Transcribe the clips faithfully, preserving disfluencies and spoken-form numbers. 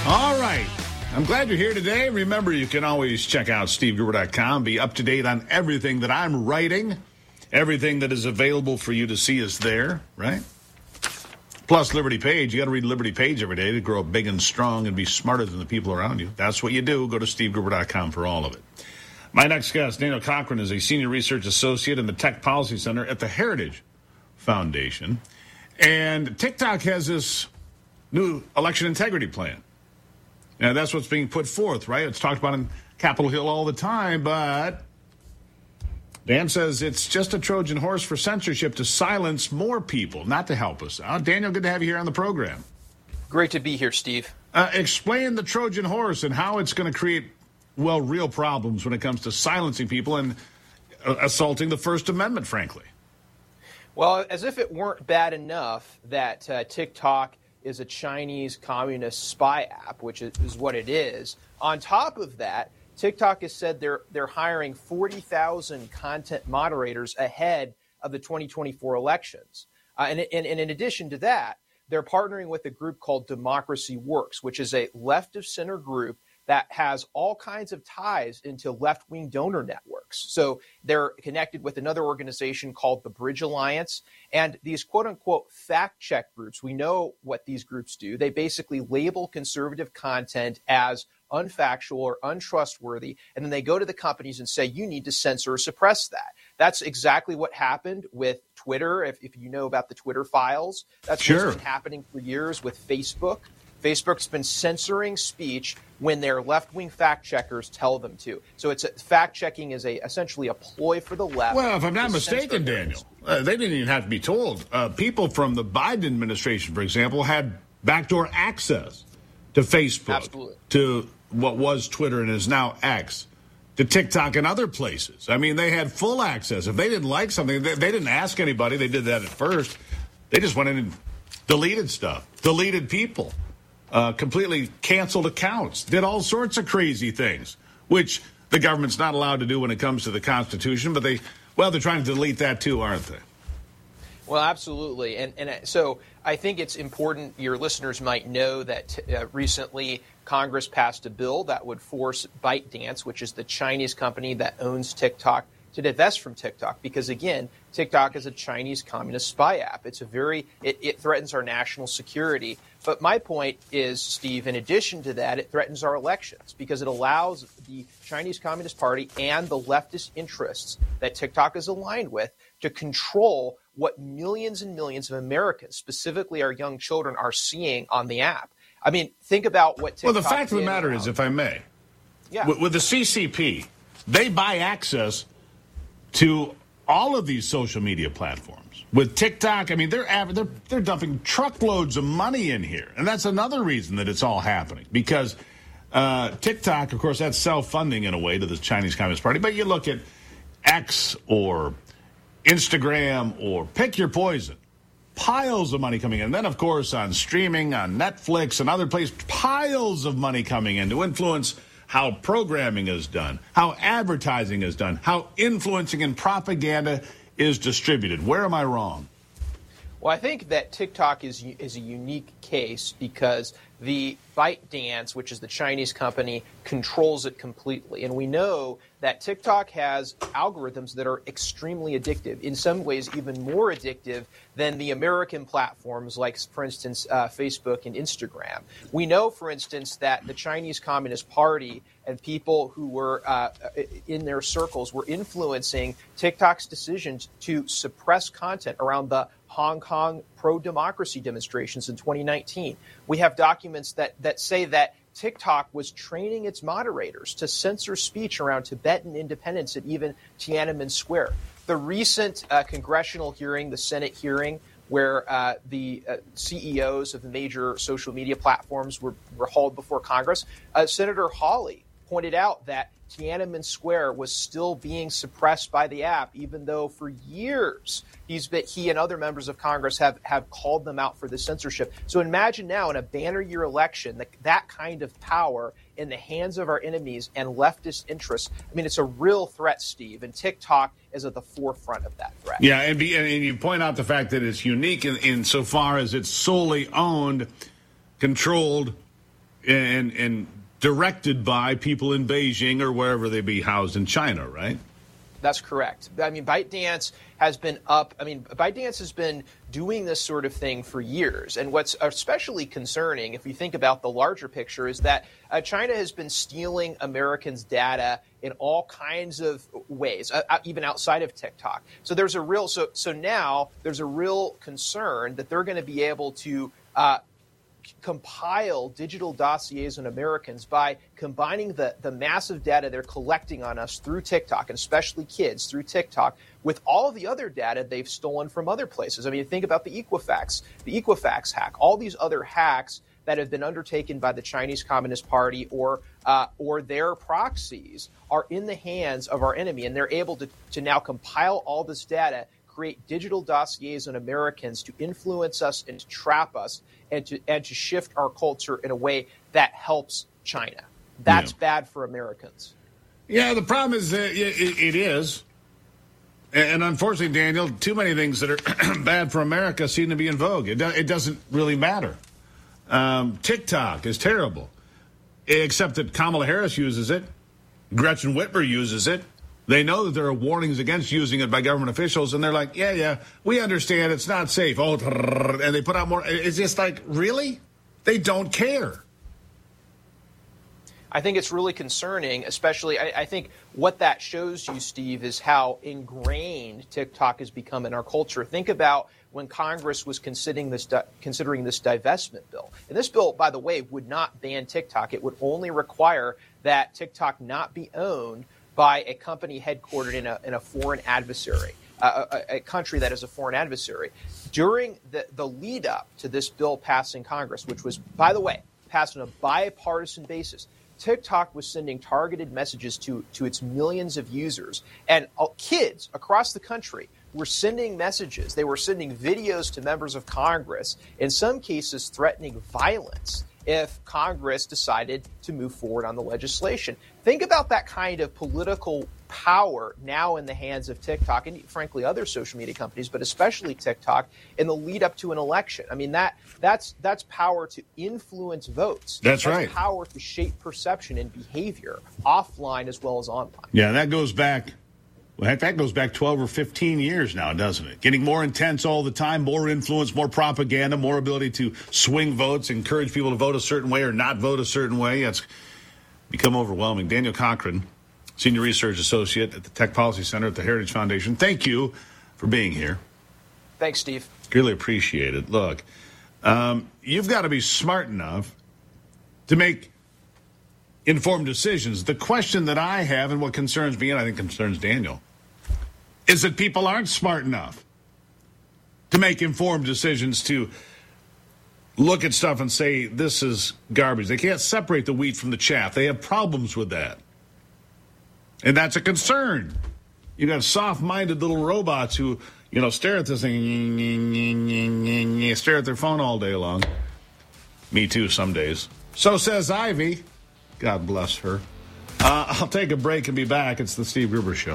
All right. I'm glad you're here today. Remember, you can always check out steve gruber dot com, be up to date on everything that I'm writing. Everything that is available for you to see is there, right? Plus, Liberty Page. You got to read Liberty Page every day to grow up big and strong and be smarter than the people around you. That's what you do. Go to steve gruber dot com for all of it. My next guest, Daniel Cochran, is a senior research associate in the Tech Policy Center at the Heritage Foundation. And TikTok has this new election integrity plan. Now, that's what's being put forth, right? It's talked about in Capitol Hill all the time, but Dan says it's just a Trojan horse for censorship to silence more people, not to help us out. Daniel, good to have you here on the program. Great to be here, Steve. Uh, explain the Trojan horse and how it's going to create, well, real problems when it comes to silencing people and uh, assaulting the First Amendment, frankly. Well, as if it weren't bad enough that uh, TikTok is a Chinese communist spy app, which is, is what it is. On top of that, TikTok has said they're they're hiring forty thousand content moderators ahead of the twenty twenty-four elections. Uh, and, and, and in addition to that, they're partnering with a group called Democracy Works, which is a left-of-center group that has all kinds of ties into left-wing donor networks. So they're connected with another organization called the Bridge Alliance. And these quote-unquote fact-check groups, we know what these groups do. They basically label conservative content as unfactual or untrustworthy, and then they go to the companies and say, you need to censor or suppress that. That's exactly what happened with Twitter, if, if you know about the Twitter files. That's sure. what's been happening for years with Facebook. Facebook's been censoring speech when their left-wing fact-checkers tell them to. So it's a, fact-checking is a essentially a ploy for the left. Well, if I'm not mistaken, Daniel, uh, they didn't even have to be told. Uh, people from the Biden administration, for example, had backdoor access to Facebook, Absolutely. to what was Twitter and is now X, to TikTok and other places. I mean, they had full access. If they didn't like something, they, they didn't ask anybody. They did that at first. They just went in and deleted stuff, deleted people. Uh, completely canceled accounts, did all sorts of crazy things, which the government's not allowed to do when it comes to the Constitution. But they, well, they're trying to delete that too, aren't they? Well, absolutely. And, and so I think it's important, your listeners might know that uh, recently Congress passed a bill that would force ByteDance, which is the Chinese company that owns TikTok, to divest from TikTok, because again, TikTok is a Chinese communist spy app. It's a very, it, it threatens our national security. But my point is, Steve, in addition to that, it threatens our elections because it allows the Chinese Communist Party and the leftist interests that TikTok is aligned with to control what millions and millions of Americans, specifically our young children, are seeing on the app. I mean, think about what TikTok Well, the fact of the matter around. is, if I may, yeah. with, with the C C P, they buy access to all of these social media platforms. With TikTok, I mean, they're they're they're dumping truckloads of money in here, and that's another reason that it's all happening. Because uh, TikTok, of course, that's self-funding in a way to the Chinese Communist Party. But you look at X or Instagram or pick your poison, piles of money coming in. And then, of course, on streaming, on Netflix and other places, piles of money coming in to influence how programming is done, how advertising is done, how influencing and propaganda is distributed. Where am I wrong? Well, I think that TikTok is is a unique case because the ByteDance, which is the Chinese company, controls it completely. And we know that TikTok has algorithms that are extremely addictive, in some ways even more addictive than the American platforms like, for instance, uh, Facebook and Instagram. We know, for instance, that the Chinese Communist Party and people who were uh, in their circles were influencing TikTok's decisions to suppress content around the Hong Kong pro-democracy demonstrations in twenty nineteen. We have documents that, that say that TikTok was training its moderators to censor speech around Tibetan independence at even Tiananmen Square. The recent uh, congressional hearing, the Senate hearing, where uh, the uh, C E Os of the major social media platforms were, were hauled before Congress, uh, Senator Hawley pointed out that Tiananmen Square was still being suppressed by the app, even though for years he's been, he and other members of Congress have, have called them out for the censorship. So imagine now in a banner year election, that, that kind of power in the hands of our enemies and leftist interests. I mean, it's a real threat, Steve, and TikTok is at the forefront of that threat. Yeah, and, be, and you point out the fact that it's unique in, in so far as it's solely owned, controlled, and and directed by people in Beijing or wherever they be housed in China, right? That's correct. I mean, ByteDance has been up. I mean, ByteDance has been doing this sort of thing for years. And what's especially concerning, if you think about the larger picture, is that uh, China has been stealing Americans' data in all kinds of ways, uh, even outside of TikTok. So there's a real so so now there's a real concern that they're going to be able to uh, compile digital dossiers on Americans by combining the, the massive data they're collecting on us through TikTok, and especially kids through TikTok, with all the other data they've stolen from other places. I mean, think about the Equifax, the Equifax hack, all these other hacks that have been undertaken by the Chinese Communist Party or uh, or their proxies are in the hands of our enemy, and they're able to, to now compile all this data, create digital dossiers on Americans to influence us and to trap us and to and to shift our culture in a way that helps China. That's yeah. bad for Americans. Yeah, the problem is uh, it, it is. And unfortunately, Daniel, too many things that are bad for America seem to be in vogue. It, do, it doesn't really matter. Um, TikTok is terrible, except that Kamala Harris uses it. Gretchen Whitmer uses it. They know that there are warnings against using it by government officials, and they're like, yeah, yeah, we understand it's not safe. Oh, and they put out more. It's just like, really? They don't care. I think it's really concerning, especially I, I think what that shows you, Steve, is how ingrained TikTok has become in our culture. Think about when Congress was considering this considering this divestment bill. And this bill, by the way, would not ban TikTok. It would only require that TikTok not be owned by a company headquartered in a in a foreign adversary, uh, a, a country that is a foreign adversary. During the, the lead up to this bill passing Congress, which was, by the way, passed on a bipartisan basis, TikTok was sending targeted messages to, to its millions of users. And uh, kids across the country were sending messages. They were sending videos to members of Congress, in some cases threatening violence if Congress decided to move forward on the legislation. Think about that kind of political power now in the hands of TikTok and, frankly, other social media companies, but especially TikTok, in the lead up to an election. I mean, that that's that's power to influence votes. That's, that's right. Power to shape perception and behavior, offline as well as online. Yeah, that goes back. Well, heck, that goes back twelve or fifteen years now, doesn't it? Getting more intense all the time, more influence, more propaganda, more ability to swing votes, encourage people to vote a certain way or not vote a certain way. It's become overwhelming. Daniel Cochran, Senior Research Associate at the Tech Policy Center at the Heritage Foundation. Thank you for being here. Thanks, Steve. Really appreciate it. Look, um, you've got to be smart enough to make informed decisions. The question that I have, and what concerns me, and I think concerns Daniel, is that people aren't smart enough to make informed decisions, to look at stuff and say, this is garbage. They can't separate the wheat from the chaff. They have problems with that. And that's a concern. You got soft-minded little robots who, you know, stare at this thing, stare at their phone all day long. Me too some days. So says Ivy. God bless her. Uh, I'll take a break and be back. It's the Steve Gruber Show.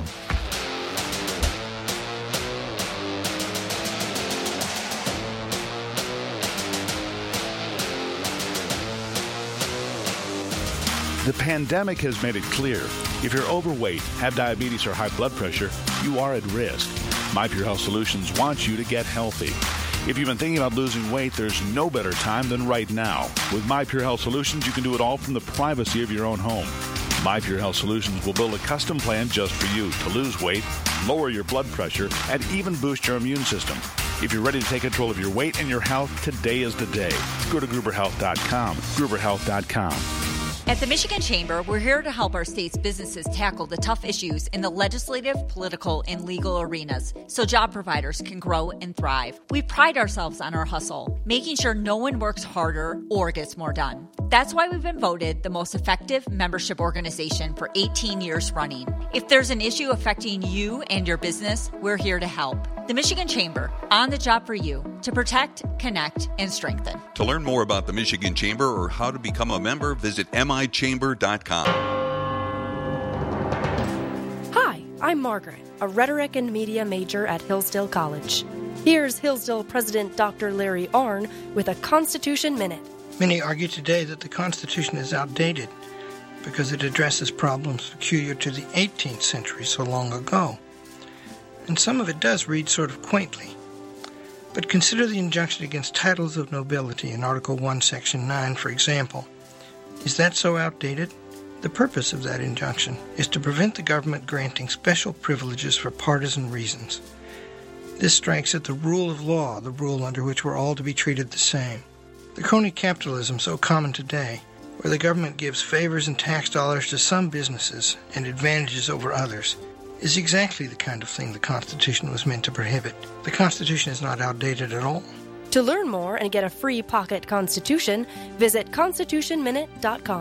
The pandemic has made it clear. If you're overweight, have diabetes, or high blood pressure, you are at risk. My Pure Health Solutions wants you to get healthy. If you've been thinking about losing weight, there's no better time than right now. With My Pure Health Solutions, you can do it all from the privacy of your own home. My Pure Health Solutions will build a custom plan just for you to lose weight, lower your blood pressure, and even boost your immune system. If you're ready to take control of your weight and your health, today is the day. Go to Gruber Health dot com, Gruber Health dot com. At the Michigan Chamber, we're here to help our state's businesses tackle the tough issues in the legislative, political, and legal arenas so job providers can grow and thrive. We pride ourselves on our hustle, making sure no one works harder or gets more done. That's why we've been voted the most effective membership organization for eighteen years running. If there's an issue affecting you and your business, we're here to help. The Michigan Chamber, on the job for you, to protect, connect, and strengthen. To learn more about the Michigan Chamber or how to become a member, visit M I chamber dot com. Hi, I'm Margaret, a rhetoric and media major at Hillsdale College. Here's Hillsdale President Doctor Larry Arnn with a Constitution Minute. Many argue today that the Constitution is outdated because it addresses problems peculiar to the eighteenth century so long ago. And some of it does read sort of quaintly. But consider the injunction against titles of nobility in Article one, Section nine, for example. Is that so outdated? The purpose of that injunction is to prevent the government granting special privileges for partisan reasons. This strikes at the rule of law, the rule under which we're all to be treated the same. The crony capitalism so common today, where the government gives favors and tax dollars to some businesses and advantages over others, is exactly the kind of thing the Constitution was meant to prohibit. The Constitution is not outdated at all. To learn more and get a free pocket Constitution, visit constitution minute dot com.